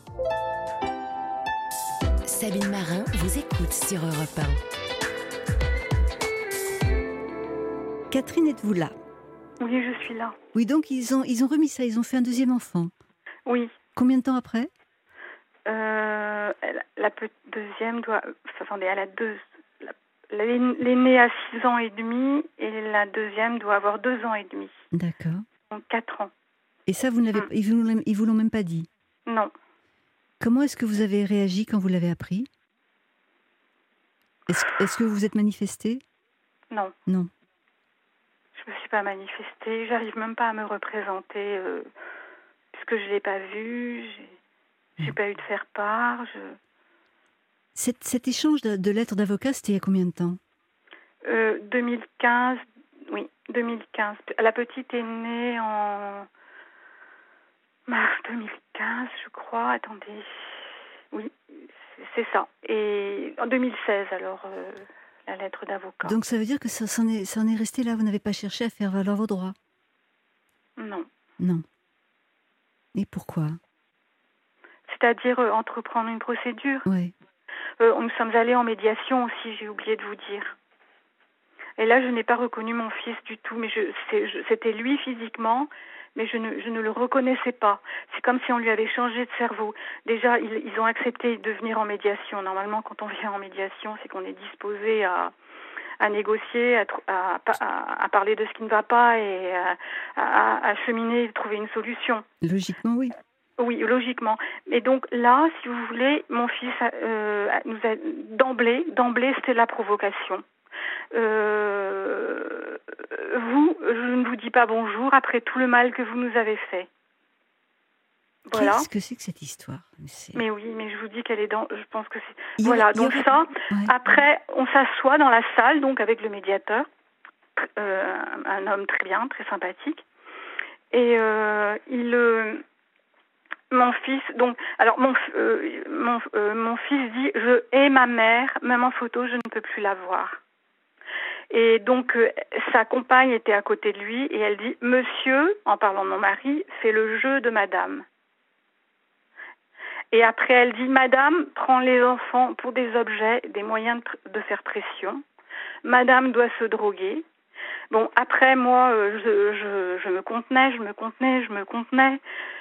Sabine Marin vous écoute sur Europe un. Catherine, êtes-vous là? Oui, je suis là. Oui, donc ils ont, ils ont remis ça, ils ont fait un deuxième enfant. Oui. Combien de temps après? euh, La, la deuxième doit... Attendez, elle a deux... L'aînée a six ans et demi et la deuxième doit avoir deux ans et demi. D'accord. Donc quatre ans. Et ça, vous n'avez, hum. ils vous, ils vous l'ont même pas dit? Non. Comment est-ce que vous avez réagi quand vous l'avez appris? Est-ce, est-ce que vous vous êtes manifesté? Non. Non. Je me suis pas manifestée. J'arrive même pas à me représenter euh, puisque je l'ai pas vu. J'ai, j'ai pas eu de faire part. Je... Cet, cet échange de, de lettres d'avocat, c'était il y a combien de temps? euh, deux mille quinze. Oui, deux mille quinze. La petite est née en mars deux mille quinze, je crois. Attendez. Oui, c'est ça. Et en deux mille seize, alors, euh, la lettre d'avocat. Donc ça veut dire que ça, ça, en est, ça en est resté là, vous n'avez pas cherché à faire valoir vos droits? Non. Non. Et pourquoi? C'est-à-dire euh, entreprendre une procédure? Oui. Euh, nous sommes allés en médiation aussi, j'ai oublié de vous dire. Et là, je n'ai pas reconnu mon fils du tout, mais je, c'est, je, c'était lui physiquement, mais je ne, je ne le reconnaissais pas. C'est comme si on lui avait changé de cerveau. Déjà, ils, ils ont accepté de venir en médiation. Normalement, quand on vient en médiation, c'est qu'on est disposé à, à négocier, à, à, à, à parler de ce qui ne va pas et à, à, à cheminer, trouver une solution. Logiquement, oui. Oui, logiquement. Et donc là, si vous voulez, mon fils euh, nous a d'emblée, d'emblée, c'était la provocation. Euh, vous, je ne vous dis pas bonjour après tout le mal que vous nous avez fait. Voilà. Qu'est-ce que c'est que cette histoire? c'est... Mais oui, mais je vous dis qu'elle est dans. Je pense que c'est. Il voilà. aurait, donc aurait... ça. Ouais. Après, on s'assoit dans la salle, donc avec le médiateur, euh, un homme très bien, très sympathique, et euh, il. Euh, Mon fils, donc, alors mon euh, mon euh, mon fils dit je hais ma mère, même en photo je ne peux plus la voir. Et donc euh, sa compagne était à côté de lui et elle dit monsieur, en parlant de mon mari, c'est le jeu de madame. Et après elle dit madame prend les enfants pour des objets, des moyens de, de faire pression. Madame doit se droguer. Bon après moi euh, je, je je me contenais, je me contenais, je me contenais.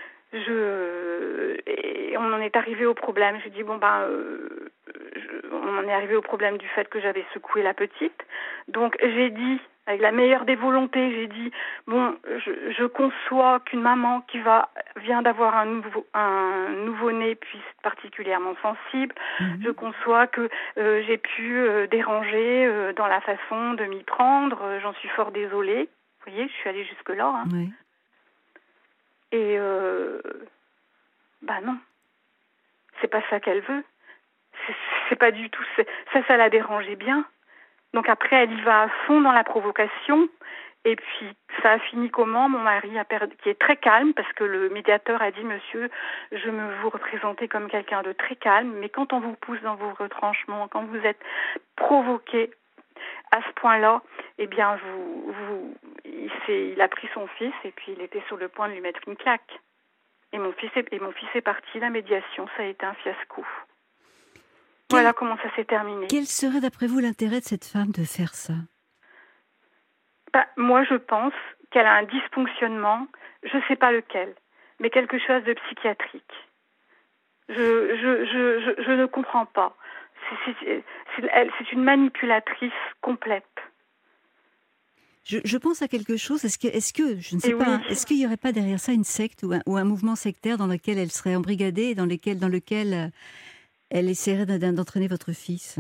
Je et on en est arrivé au problème. J'ai dit bon ben euh, je, on en est arrivé au problème du fait que j'avais secoué la petite. Donc j'ai dit avec la meilleure des volontés, j'ai dit bon je, je conçois qu'une maman qui va vient d'avoir un nouveau un nouveau-né puisse être particulièrement sensible. Mmh. Je conçois que euh, j'ai pu euh, déranger euh, dans la façon de m'y prendre. J'en suis fort désolée. Vous voyez, je suis allée jusque là. Hein. Oui. Et euh, bah non, c'est pas ça qu'elle veut. C'est, c'est pas du tout. C'est, ça, ça l'a dérangé bien. Donc après, elle y va à fond dans la provocation. Et puis, ça a fini comment? Mon mari, a perdu, qui est très calme, parce que le médiateur a dit, monsieur, je me vous représentez comme quelqu'un de très calme, mais quand on vous pousse dans vos retranchements, quand vous êtes provoqué à ce point-là, eh bien, vous, vous, il, s'est, il a pris son fils et puis il était sur le point de lui mettre une claque. Et mon fils est, et mon fils est parti. La médiation, ça a été un fiasco. Quel, voilà comment ça s'est terminé. Quel serait, d'après vous, l'intérêt de cette femme de faire ça? Bah, moi, je pense qu'elle a un dysfonctionnement, je ne sais pas lequel, mais quelque chose de psychiatrique. Je, je, je, je, je ne comprends pas. C'est, c'est, c'est, elle, c'est une manipulatrice complète. Je, je pense à quelque chose. Est-ce que, est-ce que je ne sais et pas, oui. hein, est-ce qu'il n'y aurait pas derrière ça une secte ou un, ou un mouvement sectaire dans lequel elle serait embrigadée et dans lequel, dans lequel euh, elle essaierait d'entraîner votre fils?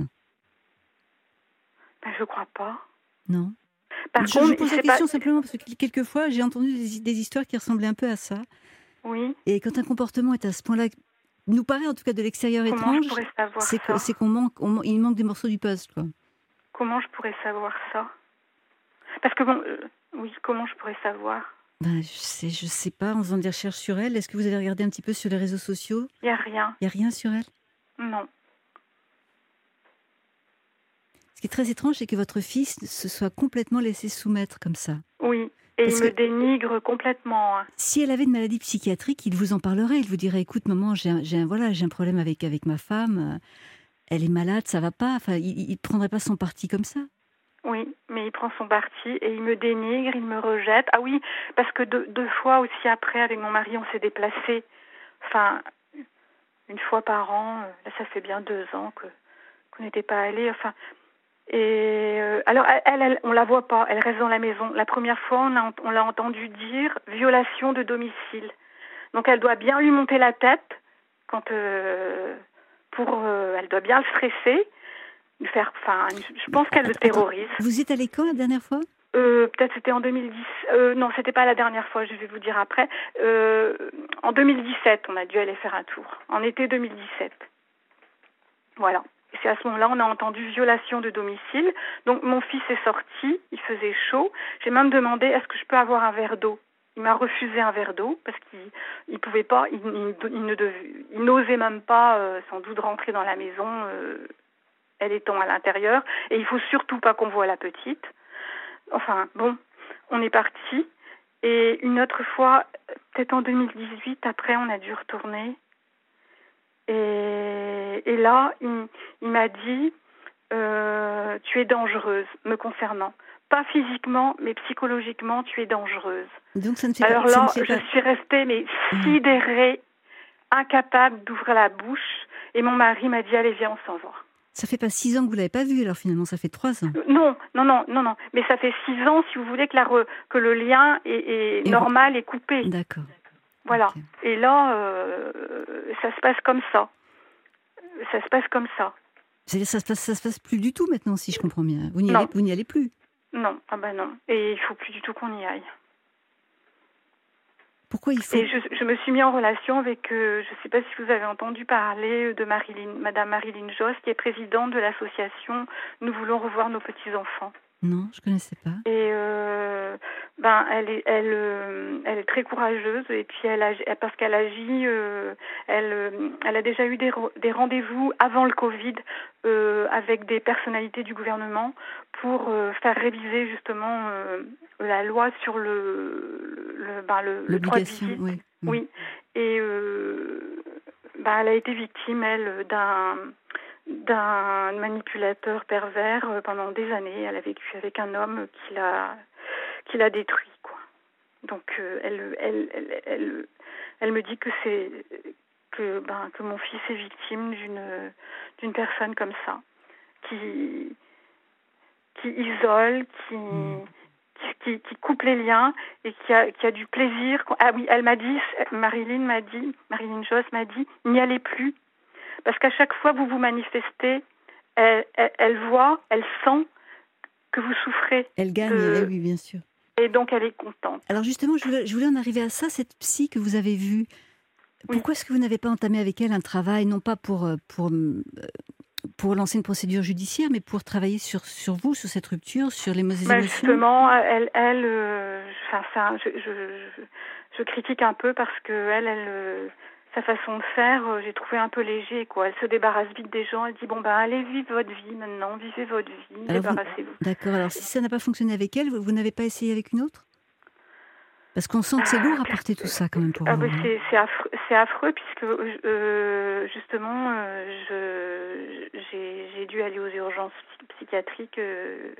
Ben, je ne crois pas. Non. Par je, contre, je pose la question pas... simplement parce que quelquefois j'ai entendu des, des histoires qui ressemblaient un peu à ça. Oui. Et quand un comportement est à ce point-là, nous paraît en tout cas de l'extérieur Comment étrange, je pourrais savoir c'est, ça que, c'est qu'on manque, on, il manque des morceaux du puzzle, quoi. Comment je pourrais savoir ça? Parce que bon, euh, oui, comment je pourrais savoir? Ben, je sais, je sais pas, en faisant des recherches sur elle. Est-ce que vous avez regardé un petit peu sur les réseaux sociaux? Il n'y a rien. Il n'y a rien sur elle? Non. Ce qui est très étrange, c'est que votre fils se soit complètement laissé soumettre comme ça. Oui, et Parce il me dénigre complètement. Si elle avait une maladie psychiatrique, il vous en parlerait. Il vous dirait, écoute maman, j'ai un, j'ai un, voilà, j'ai un problème avec, avec ma femme, elle est malade, ça va pas. Enfin, il ne prendrait pas son parti comme ça. Oui, mais il prend son parti et il me dénigre, il me rejette. Ah oui, parce que deux, deux fois aussi après, avec mon mari, on s'est déplacés. Enfin, une fois par an. Là, ça fait bien deux ans que, qu'on n'était pas allés. Enfin... Et euh, alors, elle, elle, on la voit pas, elle reste dans la maison. La première fois, on, a, on l'a entendu dire violation de domicile. Donc, elle doit bien lui monter la tête, quand, euh, pour, euh, elle doit bien le stresser, lui faire. Enfin, je pense qu'elle le terrorise. Vous êtes allé quand la dernière fois? euh, Peut-être c'était en deux mille dix. Euh, non, c'était pas la dernière fois. Je vais vous dire après. Euh, en deux mille dix-sept, on a dû aller faire un tour. En été deux mille dix-sept. Voilà. Et c'est à ce moment-là, on a entendu violation de domicile. Donc, mon fils est sorti, il faisait chaud. J'ai même demandé, est-ce que je peux avoir un verre d'eau? Il m'a refusé un verre d'eau parce qu'il il pouvait pas, il, il, il, ne devait, il n'osait même pas, euh, sans doute, rentrer dans la maison, euh, elle étant à l'intérieur. Et il faut surtout pas qu'on voie la petite. Enfin, bon, on est parti. Et une autre fois, peut-être en deux mille dix-huit, après, on a dû retourner. Et, et là, il, il m'a dit, euh, tu es dangereuse, me concernant. Pas physiquement, mais psychologiquement, tu es dangereuse. Donc ça ne fait Alors pas, là, ça ne fait je pas... suis restée mais sidérée, incapable d'ouvrir la bouche. Et mon mari m'a dit, allez, viens, on s'en va. Ça fait pas six ans que vous l'avez pas vu, alors finalement, ça fait trois ans. Non, non, non, non, non. Mais ça fait six ans, si vous voulez, que, la re, que le lien est, est normal et coupé. D'accord. Voilà. Okay. Et là, euh, ça se passe comme ça. Ça se passe comme ça. C'est-à-dire ça se passe, ça se passe plus du tout maintenant, si je comprends bien. Vous n'y allez, vous n'y allez plus. Non, ah ben non. Et il faut plus du tout qu'on y aille. Pourquoi il faut... Et je, je me suis mis en relation avec, euh, je ne sais pas si vous avez entendu parler de Marilyn, Madame Marilyn Josse, qui est présidente de l'association Nous voulons revoir nos petits-enfants. Non, je ne connaissais pas. Et euh, ben, elle est, elle, euh, elle est très courageuse et puis elle agit, parce qu'elle agit, euh, elle, elle a déjà eu des, des rendez-vous avant le Covid euh, avec des personnalités du gouvernement pour euh, faire réviser justement euh, la loi sur le, le, ben, le, le droit de visite. Oui. Oui. Et euh, ben, elle a été victime, elle, d'un d'un manipulateur pervers euh, pendant des années. Elle a vécu avec un homme qui l'a, qui l'a détruit, quoi. Donc euh, elle, elle, elle, elle, elle me dit que c'est que ben que mon fils est victime d'une d'une personne comme ça, qui qui isole, qui mmh. qui, qui coupe les liens et qui a qui a du plaisir. Ah oui, elle m'a dit, Marilyn m'a dit, Marilyn Josse m'a dit, n'y allez plus. Parce qu'à chaque fois que vous vous manifestez, elle, elle, elle voit, elle sent que vous souffrez. Elle gagne, de... oui, bien sûr. Et donc elle est contente. Alors justement, je voulais, je voulais en arriver à ça, cette psy que vous avez vue. Pourquoi oui. est-ce que vous n'avez pas entamé avec elle un travail, non pas pour, pour euh, pour lancer une procédure judiciaire, mais pour travailler sur, sur vous, sur cette rupture, sur les mauvaises Bah, émotions. justement, elle, elle, euh, enfin, ça, je, je, je, je critique un peu parce que elle, elle, euh, sa façon de faire, euh, j'ai trouvé un peu léger, quoi. Elle se débarrasse vite des gens. Elle dit bon ben allez vivre votre vie maintenant, vivez votre vie, Alors vous- débarrassez-vous. D'accord. Alors si ça n'a pas fonctionné avec elle, vous, vous n'avez pas essayé avec une autre? Parce qu'on sent que c'est lourd à porter tout ça quand même pour Ah, vous. bah, hein. c'est, c'est affreux, c'est affreux puisque euh, justement, euh, je, j'ai, j'ai dû aller aux urgences psy- psychiatriques. Euh,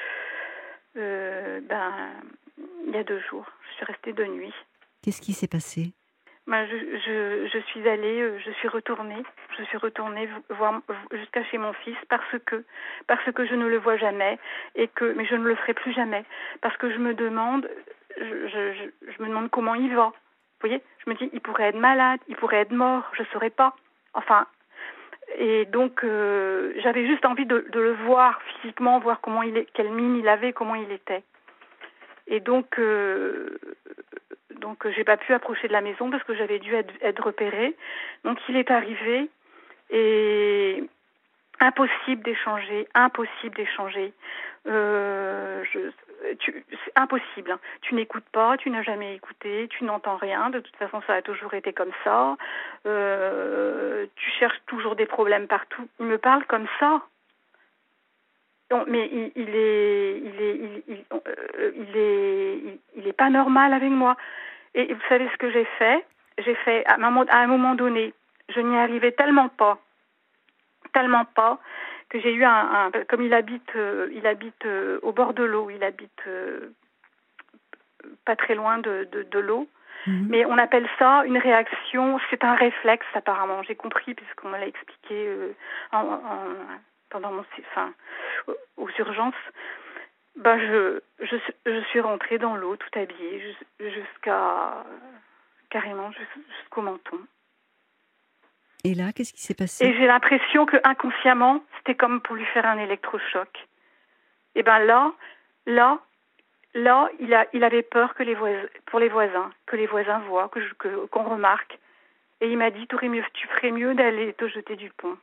euh, ben, il y a deux jours. Je suis restée deux nuits. Qu'est-ce qui s'est passé? Ben, je, je, je suis allée, euh, je suis retournée, je suis retournée voir jusqu'à chez mon fils parce que, parce que je ne le vois jamais et que, mais je ne le ferai plus jamais parce que je me demande, je, je, je, je me demande comment il va. Vous voyez, je me dis, il pourrait être malade, il pourrait être mort, je ne saurais pas. Enfin, et donc euh, j'avais juste envie de, de le voir physiquement, voir comment il est, quelle mine il avait, comment il était. Et donc, euh, donc j'ai pas pu approcher de la maison parce que j'avais dû être, être repérée. Donc il est arrivé et impossible d'échanger, impossible d'échanger. Euh, je, tu, c'est impossible. Hein. Tu n'écoutes pas, tu n'as jamais écouté, tu n'entends rien. De toute façon, ça a toujours été comme ça. Euh, tu cherches toujours des problèmes partout. Il me parle comme ça. Non, mais il, il est, il est, il, il, euh, il est, il, il est pas normal avec moi. Et vous savez ce que j'ai fait? J'ai fait à un moment, à un moment donné, je n'y arrivais tellement pas, tellement pas, que j'ai eu un, un comme il habite, euh, il habite euh, au bord de l'eau, il habite euh, pas très loin de, de, de l'eau. Mmh. Mais on appelle ça une réaction, c'est un réflexe apparemment. J'ai compris puisqu'on me l'a expliqué euh, en, en pendant mon, enfin, aux urgences, ben je, je, je suis rentrée dans l'eau tout habillée jusqu'à, carrément jusqu'au menton. Et là, qu'est-ce qui s'est passé? Et j'ai l'impression que inconsciemment, c'était comme pour lui faire un électrochoc. Et ben là, là, là, il a, il avait peur que les voisins, pour les voisins, que les voisins voient, que, je, que qu'on remarque. Et il m'a dit, t'aurais mieux, tu ferais mieux d'aller te jeter du pont.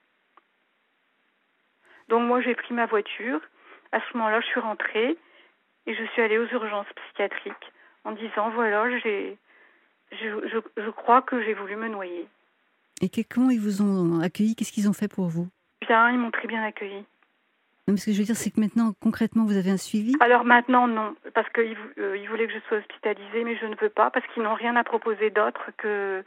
Donc moi, j'ai pris ma voiture. À ce moment-là, je suis rentrée et je suis allée aux urgences psychiatriques en disant, voilà, j'ai, je, je, je crois que j'ai voulu me noyer. Et que, comment ils vous ont accueilli? Qu'est-ce qu'ils ont fait pour vous? Bien, ils m'ont très bien accueilli. Non, mais ce que je veux dire, c'est que maintenant, concrètement, vous avez un suivi? Alors maintenant, non, parce qu'ils euh, ils voulaient que je sois hospitalisée, mais je ne veux pas, parce qu'ils n'ont rien à proposer d'autre que...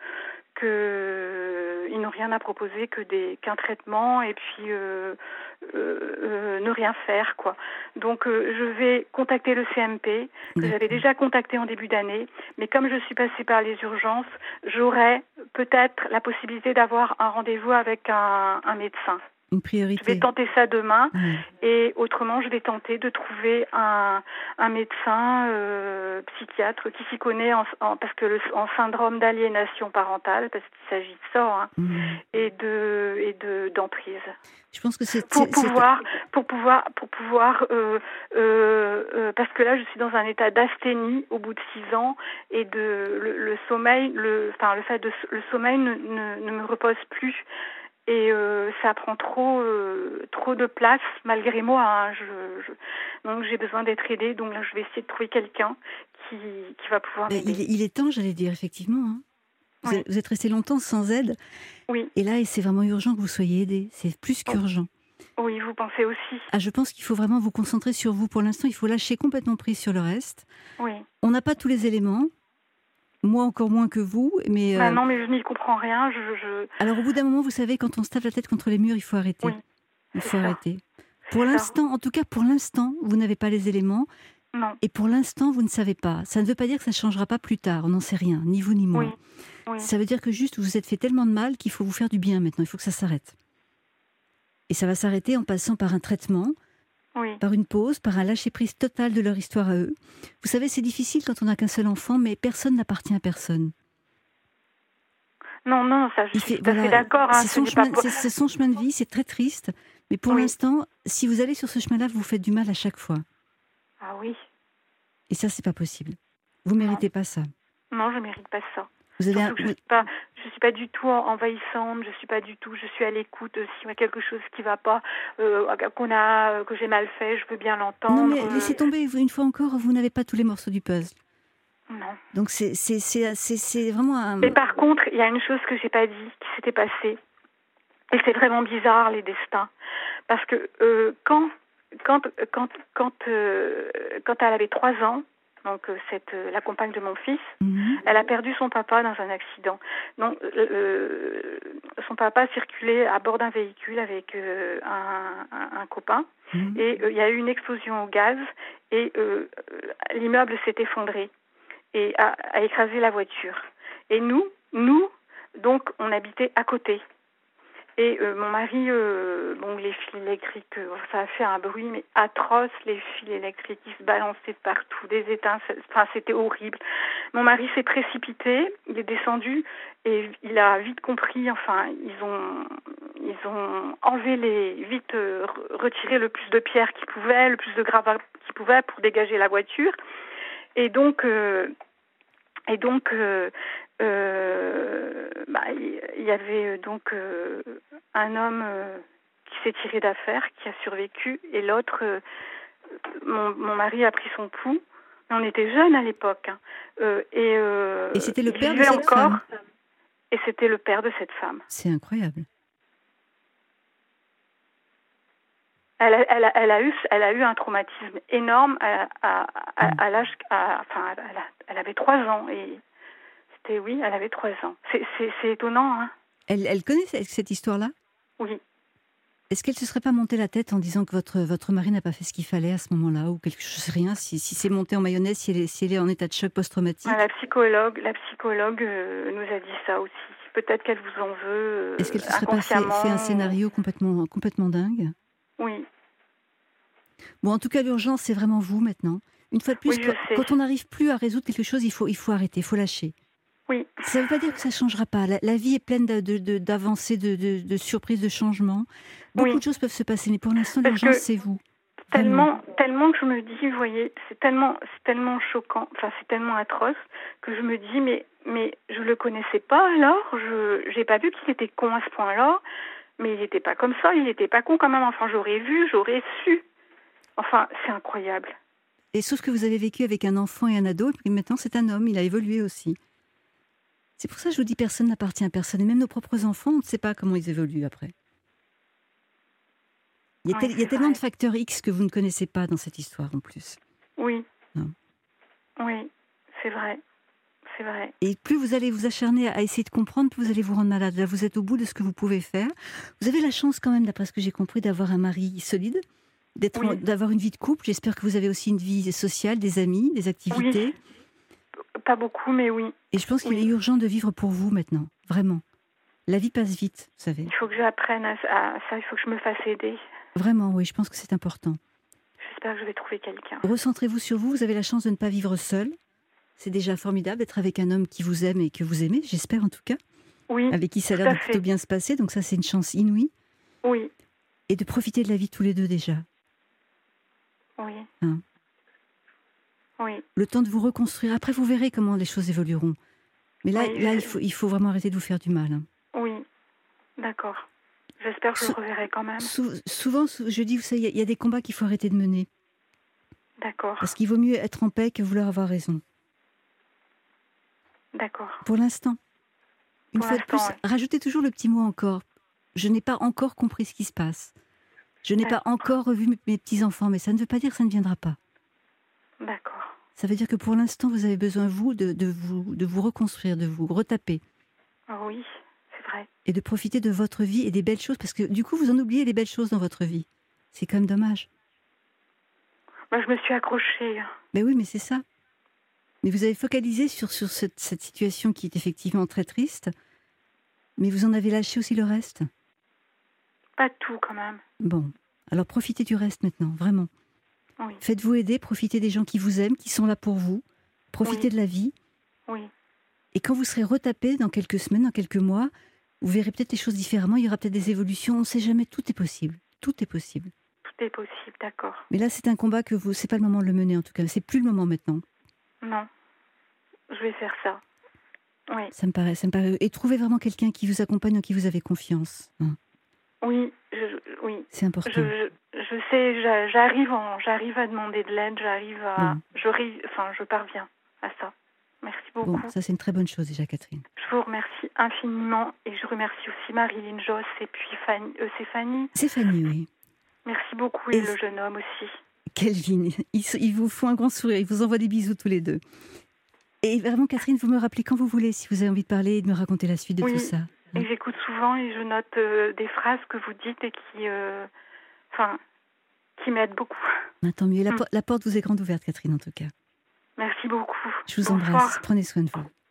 que ils n'ont rien à proposer que des qu'un traitement et puis euh, euh, euh, ne rien faire quoi. Donc euh, je vais contacter le C M P que D'accord. j'avais déjà contacté en début d'année, mais comme je suis passée par les urgences, j'aurai peut-être la possibilité d'avoir un rendez-vous avec un, un médecin. Une priorité. Je vais tenter ça demain mmh. et autrement je vais tenter de trouver un, un médecin euh, psychiatre qui s'y connaît en, en, parce que le, en syndrome d'aliénation parentale, parce qu'il s'agit de ça, hein, mmh. et de et de d'emprise. Je pense que c'est pour c'est, pouvoir c'est... pour pouvoir pour pouvoir euh, euh, euh, parce que là je suis dans un état d'asthénie au bout de six ans et de le, le sommeil le enfin le fait de le sommeil ne, ne, ne me repose plus. Et euh, ça prend trop euh, trop de place malgré moi. Hein. Je, je... Donc j'ai besoin d'être aidée. Donc là je vais essayer de trouver quelqu'un qui, qui va pouvoir m'aider. Il, il est temps, j'allais dire, effectivement. Hein. Vous, oui. êtes, vous êtes resté longtemps sans aide. Oui. Et là, c'est vraiment urgent que vous soyez aidée. C'est plus qu'urgent. Oui, vous pensez aussi. Ah, je pense qu'il faut vraiment vous concentrer sur vous. Pour l'instant, il faut lâcher complètement prise sur le reste. Oui. On n'a pas tous les éléments. Moi, encore moins que vous, mais... Bah euh... non, mais je n'y comprends rien. Je, je... Alors, au bout d'un moment, vous savez, quand on se tape la tête contre les murs, il faut arrêter. Oui, il faut ça. arrêter. Pour l'instant, en tout cas, pour l'instant, vous n'avez pas les éléments. Non. Et pour l'instant, vous ne savez pas. Ça ne veut pas dire que ça ne changera pas plus tard. On n'en sait rien, ni vous ni moi. Oui. Oui. Ça veut dire que juste, vous vous êtes fait tellement de mal qu'il faut vous faire du bien maintenant. Il faut que ça s'arrête. Et ça va s'arrêter en passant par un traitement, oui. par une pause, par un lâcher-prise total de leur histoire à eux. Vous savez, c'est difficile quand on n'a qu'un seul enfant, mais personne n'appartient à personne. Non, non, ça, je Il suis fait, tout à voilà, fait d'accord. Hein, c'est, son chemin, pas... c'est, c'est son chemin de vie, c'est très triste. Mais pour oui. l'instant, si vous allez sur ce chemin-là, vous vous faites du mal à chaque fois. Ah oui. Et ça, c'est pas possible. Vous ne méritez pas ça. Non, je ne mérite pas ça. Vous avez un... je ne suis pas, je je suis pas du tout envahissante, je suis pas du tout, je suis à l'écoute. S'il y a quelque chose qui va pas, euh, qu'on a, que j'ai mal fait, je veux bien l'entendre. Non, mais laissez tomber, une fois encore, vous n'avez pas tous les morceaux du puzzle. Non. Donc c'est, c'est, c'est, c'est, c'est vraiment un... Et par contre, il y a une chose que j'ai pas dit, qui s'était passée. Et c'est vraiment bizarre, les destins. Parce que euh, quand, quand, quand, quand, euh, quand elle avait trois ans, donc cette, la compagne de mon fils, mmh. elle a perdu son papa dans un accident. Donc, euh, son papa circulait à bord d'un véhicule avec euh, un, un, un copain, mmh. et il euh, y a eu une explosion au gaz, et euh, l'immeuble s'est effondré et a, a écrasé la voiture. Et nous, nous, donc, on habitait à côté. Et euh, mon mari, euh, bon, les fils électriques, euh, ça a fait un bruit, mais atroce, les fils électriques, ils se balançaient de partout, des étincelles, enfin, c'était horrible. Mon mari s'est précipité, il est descendu, et il a vite compris, enfin, ils ont, ils ont enlevé les, vite euh, retiré le plus de pierres qu'ils pouvaient, le plus de gravats qu'ils pouvaient pour dégager la voiture. Et donc, euh, et donc, euh, Euh, bah, il y avait donc euh, un homme euh, qui s'est tiré d'affaire, qui a survécu, et l'autre, euh, mon, mon mari a pris son pouls. Mais on était jeunes à l'époque, hein. euh, et, euh, et c'était le père de cette encore, femme. Et c'était le père de cette femme. C'est incroyable. Elle a, elle, a, elle, a eu, elle a eu un traumatisme énorme à, à, à, à l'âge, à, enfin, elle, a, elle avait trois ans et C'était, oui, elle avait trois ans. C'est, c'est, c'est étonnant, hein. Elle, elle connaît cette histoire-là ? Oui. Est-ce qu'elle ne se serait pas monté la tête en disant que votre, votre mari n'a pas fait ce qu'il fallait à ce moment-là, ou quelque chose, rien, si, si c'est monté en mayonnaise, si elle est, si elle est en état de choc post-traumatique ? La psychologue, la psychologue euh, nous a dit ça aussi. Peut-être qu'elle vous en veut euh, Est-ce qu'elle ne se serait pas fait, fait un scénario complètement, complètement dingue ? Oui. Bon, en tout cas, l'urgence, c'est vraiment vous, maintenant. Une fois de plus, oui, quand, quand on n'arrive plus à résoudre quelque chose, il faut, il faut arrêter, il faut lâcher. Oui. Ça ne veut pas dire que ça ne changera pas. La, la vie est pleine de, de, de, d'avancées, de, de, de surprises, de changements. Beaucoup oui. de choses peuvent se passer, mais pour l'instant, Parce l'urgence, c'est vous. Tellement, tellement que je me dis, vous voyez, c'est tellement, c'est tellement choquant, enfin, c'est tellement atroce, que je me dis, mais, mais je ne le connaissais pas alors, je n'ai pas vu qu'il était con à ce point-là, mais il n'était pas comme ça, il n'était pas con quand même, enfin, j'aurais vu, j'aurais su. Enfin, c'est incroyable. Et sauf que vous avez vécu avec un enfant et un ado, et puis maintenant, c'est un homme, il a évolué aussi. C'est pour ça que je vous dis, personne n'appartient à personne. Et même nos propres enfants, on ne sait pas comment ils évoluent après. Il y a, ouais, tel, il y a tellement de facteurs X que vous ne connaissez pas dans cette histoire en plus. Oui. Non. Oui, c'est vrai. C'est vrai. Et plus vous allez vous acharner à essayer de comprendre, plus vous allez vous rendre malade. Là, vous êtes au bout de ce que vous pouvez faire. Vous avez la chance quand même, d'après ce que j'ai compris, d'avoir un mari solide, d'être, oui. d'avoir une vie de couple. J'espère que vous avez aussi une vie sociale, des amis, des activités. Oui. Pas beaucoup, mais oui. Et je pense qu'il oui. est urgent de vivre pour vous maintenant, vraiment. La vie passe vite, vous savez. Il faut que j'apprenne à, à ça, il faut que je me fasse aider. Vraiment, oui, je pense que c'est important. J'espère que je vais trouver quelqu'un. Recentrez-vous sur vous, vous avez la chance de ne pas vivre seul. C'est déjà formidable d'être avec un homme qui vous aime et que vous aimez, j'espère en tout cas. Oui, avec qui ça a l'air de plutôt bien se passer, donc ça c'est une chance inouïe. Oui. Et de profiter de la vie tous les deux déjà. Oui. Hein. Oui. Le temps de vous reconstruire. Après, vous verrez comment les choses évolueront. Mais là, oui, là je... il, faut, il faut vraiment arrêter de vous faire du mal. Hein. Oui, d'accord. J'espère que je Sou- le reverrai quand même. Sou- souvent, je dis, vous savez, il y, y a des combats qu'il faut arrêter de mener. D'accord. Parce qu'il vaut mieux être en paix que vouloir avoir raison. D'accord. Pour l'instant. Une Pour fois de plus, ouais. rajoutez toujours le petit mot encore. Je n'ai pas encore compris ce qui se passe. Je n'ai D'accord. pas encore revu mes, mes petits-enfants, mais ça ne veut pas dire que ça ne viendra pas. D'accord. Ça veut dire que pour l'instant, vous avez besoin, vous, de, de, vous, de vous reconstruire, de vous retaper. Oui, c'est vrai. Et de profiter de votre vie et des belles choses, parce que du coup, vous en oubliez les belles choses dans votre vie. C'est quand même dommage. Moi, je me suis accrochée. Ben oui, mais c'est ça. Mais vous avez focalisé sur, sur cette, cette situation qui est effectivement très triste, mais vous en avez lâché aussi le reste. Pas tout, quand même. Bon, alors profitez du reste maintenant, vraiment. Oui. Faites-vous aider, profitez des gens qui vous aiment, qui sont là pour vous. Profitez oui. de la vie. Oui. Et quand vous serez retapé dans quelques semaines, dans quelques mois, vous verrez peut-être les choses différemment, il y aura peut-être des évolutions, on ne sait jamais, tout est possible. Tout est possible. Tout est possible, d'accord. Mais là, c'est un combat que vous, c'est pas le moment de le mener en tout cas, c'est plus le moment maintenant. Non, je vais faire ça. Oui. Ça me paraît, ça me paraît. Et trouvez vraiment quelqu'un qui vous accompagne, en qui vous avez confiance. Hein. Oui, je, oui. C'est important. Je, je, je sais, j'arrive, en, j'arrive à demander de l'aide, j'arrive à, bon. je, enfin, je parviens à ça. Merci beaucoup. Bon, ça c'est une très bonne chose déjà, Catherine. Je vous remercie infiniment et je remercie aussi Marilyn Joss et puis Fanny, euh, c'est Fanny. C'est Fanny, oui. Merci beaucoup et, et le jeune homme aussi. Kelvin, ils, ils vous font un grand sourire, ils vous envoient des bisous tous les deux. Et vraiment, Catherine, vous me rappelez quand vous voulez, si vous avez envie de parler et de me raconter la suite de oui, tout ça. Et j'écoute souvent et je note euh, des phrases que vous dites et qui, euh, enfin, qui m'aident beaucoup. Ah, tant mieux. La, hum. la porte vous est grande ouverte, Catherine, en tout cas. Merci beaucoup. Je vous Bonsoir. embrasse. Prenez soin de vous.